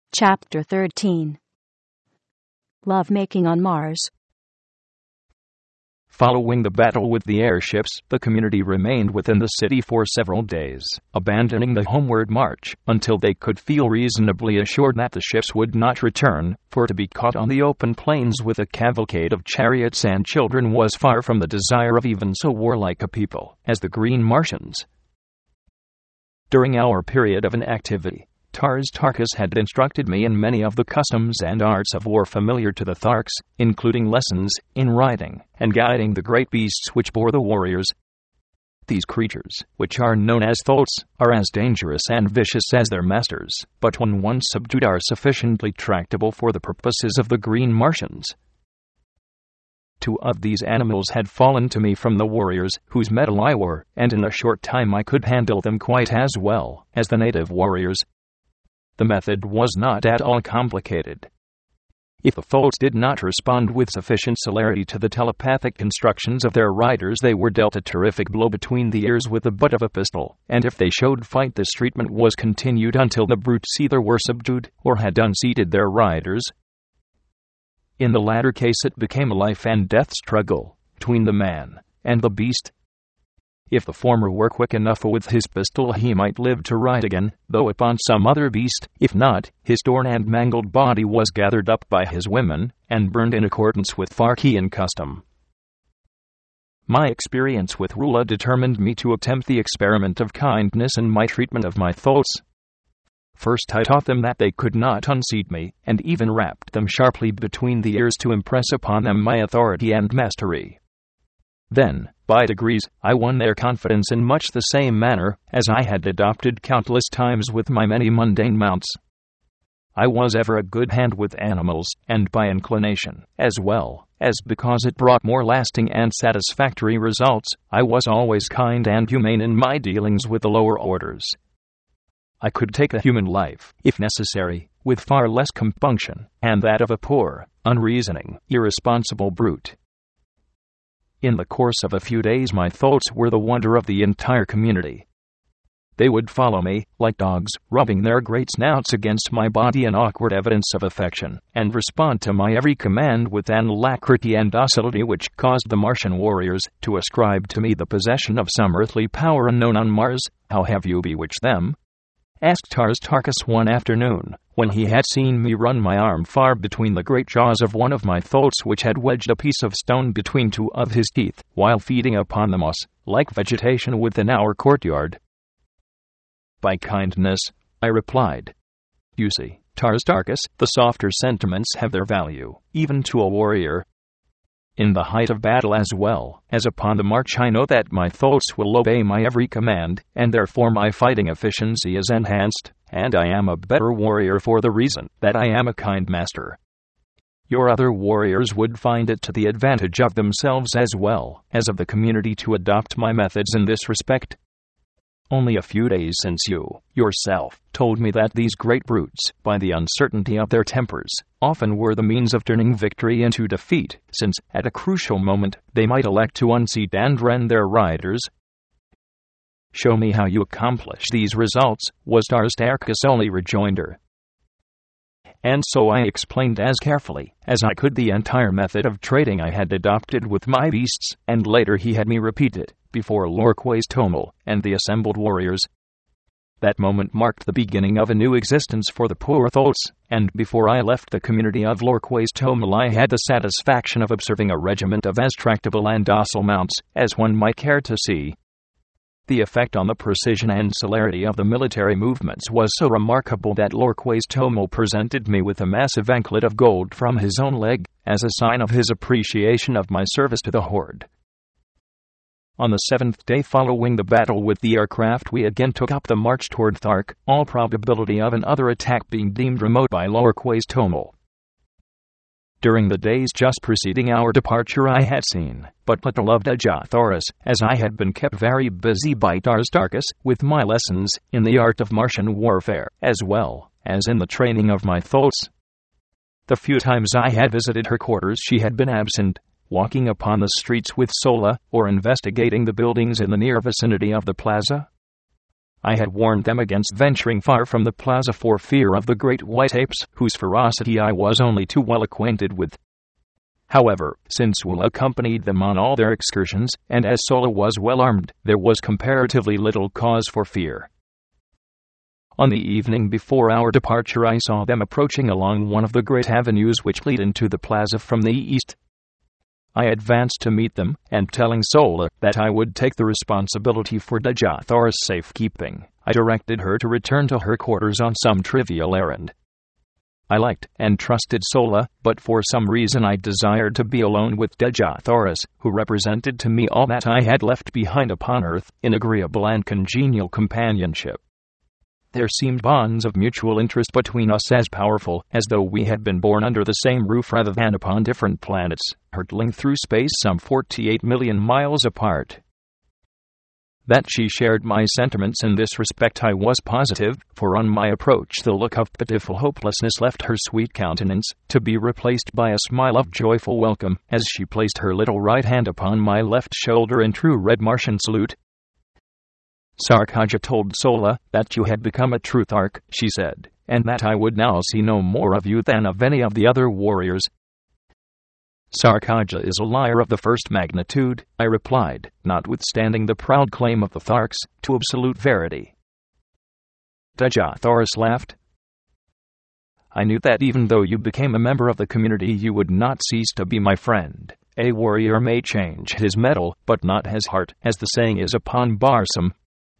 Chapter 13. Love-making on Mars. Following the battle with the airships, the community remained within the city for several days, abandoning the homeward march until they could feel reasonably assured that the ships would not return, for to be caught on the open plains with a cavalcade of chariots and children was far from the desire of even so warlike a people as the Green Martians. During our period of inactivity, Tars Tarkas had instructed me in many of the customs and arts of war familiar to the Tharks, including lessons in riding and guiding the great beasts which bore the warriors. These creatures, which are known as Tholts, are as dangerous and vicious as their masters, but when once subdued are sufficiently tractable for the purposes of the Green Martians. 2 of these animals had fallen to me from the warriors, whose metal I wore, and in a short time I could handle them quite as well as the native warriors. The method was not at all complicated. If the Tholts did not respond with sufficient celerity to the telepathic instructions of their riders, they were dealt a terrific blow between the ears with the butt of a pistol, and if they showed fight, this treatment was continued until the brutes either were subdued or had unseated their riders. In the latter case it became a life and death struggle between the man and the beast. If the former were quick enough with his pistol, he might live to ride again, though upon some other beast. If not, his torn and mangled body was gathered up by his women and burned in accordance with Farkian custom. My experience with Rula determined me to attempt the experiment of kindness in my treatment of my Tholts. First I taught them that they could not unseat me, and even rapped them sharply between the ears to impress upon them my authority and mastery. Then, by degrees, I won their confidence in much the same manner as I had adopted countless times with my many mundane mounts. I was ever a good hand with animals, and by inclination, as well as because it brought more lasting and satisfactory results, I was always kind and humane in my dealings with the lower orders. I could take a human life, if necessary, with far less compunction, and that of a poor, unreasoning, irresponsible brute. In the course of a few days my Tholts were the wonder of the entire community. They would follow me, like dogs, rubbing their great snouts against my body in awkward evidence of affection, and respond to my every command with an alacrity and docility which caused the Martian warriors to ascribe to me the possession of some earthly power unknown on Mars. "How have you bewitched them?" asked Tars Tarkas one afternoon, when he had seen me run my arm far between the great jaws of one of my Tholts, which had wedged a piece of stone between 2 of his teeth, while feeding upon the moss-like vegetation within our courtyard. "By kindness," I replied. "You see, Tars Tarkas, the softer sentiments have their value, even to a warrior. In the height of battle as well as upon the march I know that my Tholts will obey my every command, and therefore my fighting efficiency is enhanced, and I am a better warrior for the reason that I am a kind master. Your other warriors would find it to the advantage of themselves as well as of the community to adopt my methods in this respect. Only a few days since you, yourself, told me that these great brutes, by the uncertainty of their tempers, often were the means of turning victory into defeat, since, at a crucial moment, they might elect to unseat and rend their riders. Show me how you accomplish these results, was Tars Tarkas' only rejoinder. And so I explained as carefully as I could the entire method of trading I had adopted with my beasts, and later he had me repeat it before Lorquays Tomel and the assembled warriors. That moment marked the beginning of a new existence for the poor Tholts, and before I left the community of Lorquays Tomel I had the satisfaction of observing a regiment of as tractable and docile mounts as one might care to see. The effect on the precision and celerity of the military movements was so remarkable that Lorquays Tomel presented me with a massive anklet of gold from his own leg, as a sign of his appreciation of my service to the horde. On the 7th day following the battle with the aircraft we again took up the march toward Thark, all probability of another attack being deemed remote by Lorquays Tomel. During the days just preceding our departure I had seen but little of Dejathoris, as I had been kept very busy by Tars Tarkas with my lessons in the art of Martian warfare, as well as in the training of my Tholts. The few times I had visited her quarters she had been absent, walking upon the streets with Sola, or investigating the buildings in the near vicinity of the plaza. I had warned them against venturing far from the plaza for fear of the great white apes, whose ferocity I was only too well acquainted with. However, since Wu accompanied them on all their excursions, and as Sola was well armed, there was comparatively little cause for fear. On the evening before our departure, I saw them approaching along one of the great avenues which lead into the plaza from the east. I advanced to meet them, and telling Sola that I would take the responsibility for Dejathora's safekeeping, I directed her to return to her quarters on some trivial errand. I liked and trusted Sola, but for some reason I desired to be alone with Dejathoras, who represented to me all that I had left behind upon earth, in agreeable and congenial companionship. There seemed bonds of mutual interest between us as powerful as though we had been born under the same roof rather than upon different planets, hurtling through space some 48 million miles apart. That she shared my sentiments in this respect I was positive, for on my approach the look of pitiful hopelessness left her sweet countenance, to be replaced by a smile of joyful welcome, as she placed her little right hand upon my left shoulder in true Red Martian salute. "Sarkaja told Sola that you had become a true Thark," she said, "and that I would now see no more of you than of any of the other warriors." "Sarkaja is a liar of the first magnitude," I replied, notwithstanding the proud claim of the Tharks to absolute verity. Dejathoras laughed. "I knew that even though you became a member of the community you would not cease to be my friend. A warrior may change his metal, but not his heart, as the saying is upon Barsum."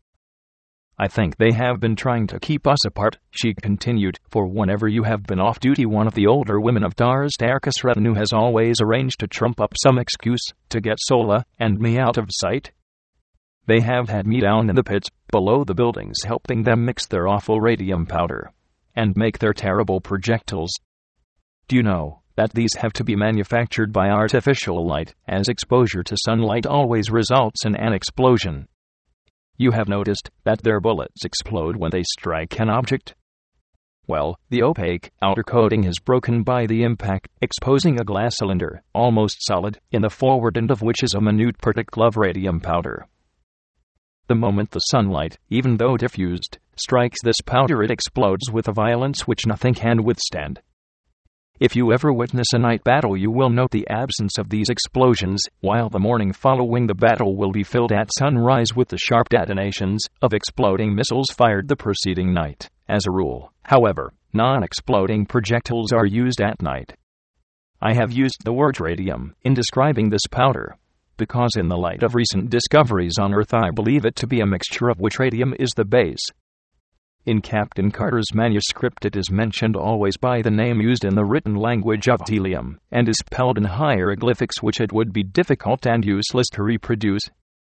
"I think they have been trying to keep us apart," she continued, "for whenever you have been off duty one of the older women of Darstarkus retinue has always arranged to trump up some excuse to get Sola and me out of sight. They have had me down in the pits below the buildings helping them mix their awful radium powder and make their terrible projectiles. Do you know that these have to be manufactured by artificial light, as exposure to sunlight always results in an explosion? You have noticed that their bullets explode when they strike an object? Well, the opaque outer coating is broken by the impact, exposing a glass cylinder, almost solid, in the forward end of which is a minute particle of radium powder. The moment the sunlight, even though diffused, strikes this powder, it explodes with a violence which nothing can withstand. If you ever witness a night battle you will note the absence of these explosions, while the morning following the battle will be filled at sunrise with the sharp detonations of exploding missiles fired the preceding night. As a rule, however, non-exploding projectiles are used at night. I have used the word radium in describing this powder, because in the light of recent discoveries on Earth I believe it to be a mixture of which radium is the base. In Captain Carter's manuscript it is mentioned always by the name used in the written language of helium, and is spelled in hieroglyphics which it would be difficult and useless to reproduce.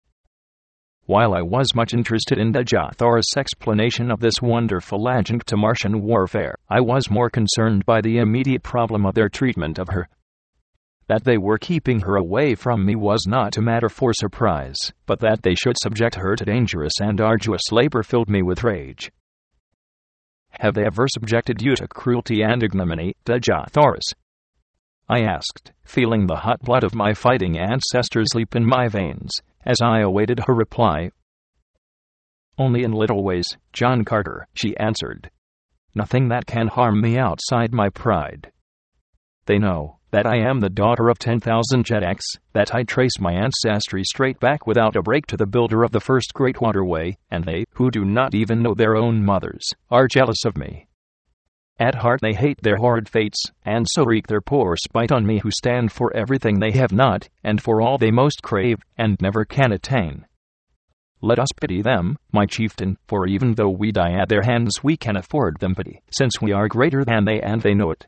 While I was much interested in Dejathoras' explanation of this wonderful adjunct to Martian warfare, I was more concerned by the immediate problem of their treatment of her. That they were keeping her away from me was not a matter for surprise, but that they should subject her to dangerous and arduous labor filled me with rage. "Have they ever subjected you to cruelty and ignominy, Dejathoras?" I asked, feeling the hot blood of my fighting ancestors leap in my veins, as I awaited her reply. "Only in little ways, John Carter," she answered. "Nothing that can harm me outside my pride. They know that I am the daughter of 10,000 Jedaks, that I trace my ancestry straight back without a break to the builder of the first great waterway, and they, who do not even know their own mothers, are jealous of me. At heart they hate their horrid fates, and so wreak their poor spite on me who stand for everything they have not, and for all they most crave, and never can attain. Let us pity them, my chieftain, for even though we die at their hands we can afford them pity, since we are greater than they and they know it."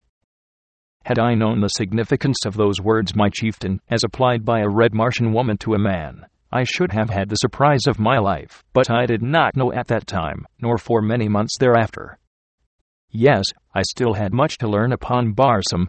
Had I known the significance of those words, my chieftain, as applied by a Red Martian woman to a man, I should have had the surprise of my life, but I did not know at that time, nor for many months thereafter. Yes, I still had much to learn upon Barsum.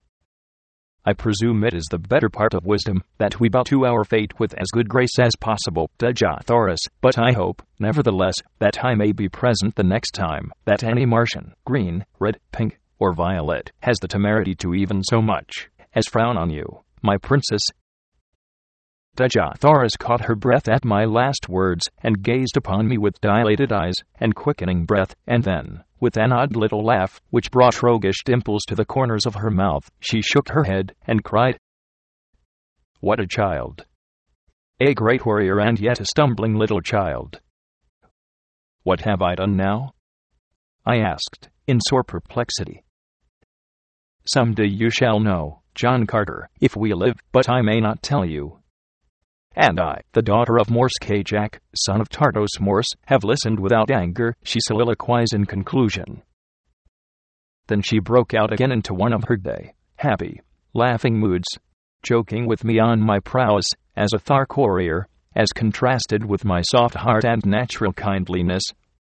I presume it is the better part of wisdom that we bow to our fate with as good grace as possible, Dejathoras, but I hope, nevertheless, that I may be present the next time that any Martian, green, red, pink, or violet, has the temerity to even so much as frown on you, my princess. Dejah caught her breath at my last words and gazed upon me with dilated eyes and quickening breath, and then, with an odd little laugh, which brought roguish dimples to the corners of her mouth, she shook her head and cried, "What a child! A great warrior and yet a stumbling little child. What have I done now?" I asked, in sore perplexity. "Someday you shall know, John Carter, if we live, but I may not tell you. And I, the daughter of Morse Kajak, son of Tardos Morse, have listened without anger," she soliloquized in conclusion. Then she broke out again into one of her gay, happy, laughing moods, joking with me on my prowess as a Thark warrior, as contrasted with my soft heart and natural kindliness.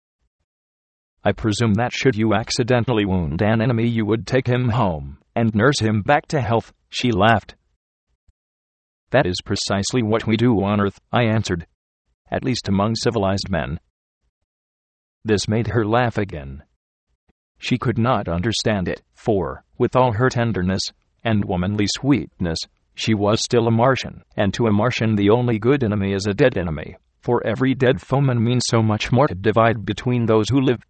"I presume that should you accidentally wound an enemy you would take him home and nurse him back to health," she laughed. "That is precisely what we do on Earth," I answered. "At least among civilized men." This made her laugh again. She could not understand it, for, with all her tenderness and womanly sweetness, she was still a Martian, and to a Martian the only good enemy is a dead enemy, for every dead foeman means so much more to divide between those who live.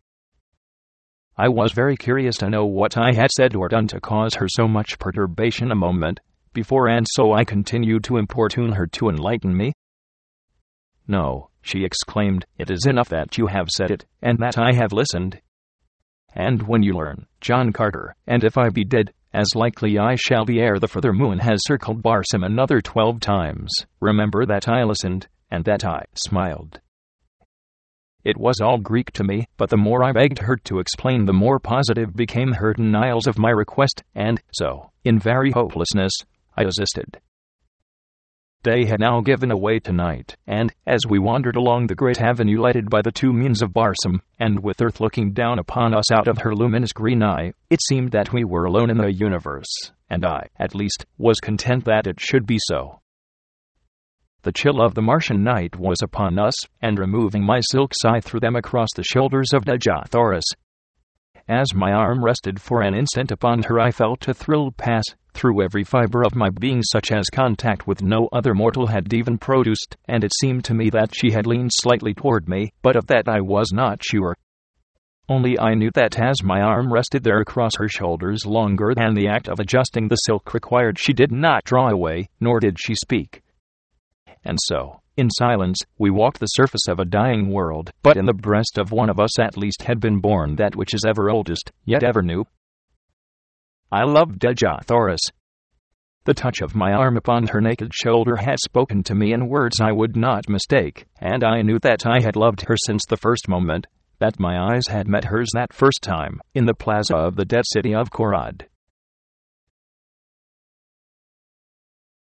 I was very curious to know what I had said or done to cause her so much perturbation a moment before, and so I continued to importune her to enlighten me. "No," she exclaimed, "it is enough that you have said it, and that I have listened. And when you learn, John Carter, and if I be dead, as likely I shall be ere the further moon has circled Barsoom another 12 times, remember that I listened, and that I smiled." It was all Greek to me, but the more I begged her to explain, the more positive became her denials of my request, and so, in very hopelessness, I desisted. Day had now given away to night, and, as we wandered along the great avenue lighted by the 2 moons of Barsoom, and with Earth looking down upon us out of her luminous green eye, it seemed that we were alone in the universe, and I, at least, was content that it should be so. The chill of the Martian night was upon us, and removing my silks I threw them across the shoulders of Dejah. As my arm rested for an instant upon her, I felt a thrill pass through every fiber of my being such as contact with no other mortal had even produced, and it seemed to me that she had leaned slightly toward me, but of that I was not sure. Only I knew that as my arm rested there across her shoulders longer than the act of adjusting the silk required, she did not draw away, nor did she speak. And so, in silence, we walked the surface of a dying world, but in the breast of one of us at least had been born that which is ever oldest, yet ever new. I loved Dejah. The touch of my arm upon her naked shoulder had spoken to me in words I would not mistake, and I knew that I had loved her since the first moment that my eyes had met hers that first time, in the plaza of the dead city of Korad.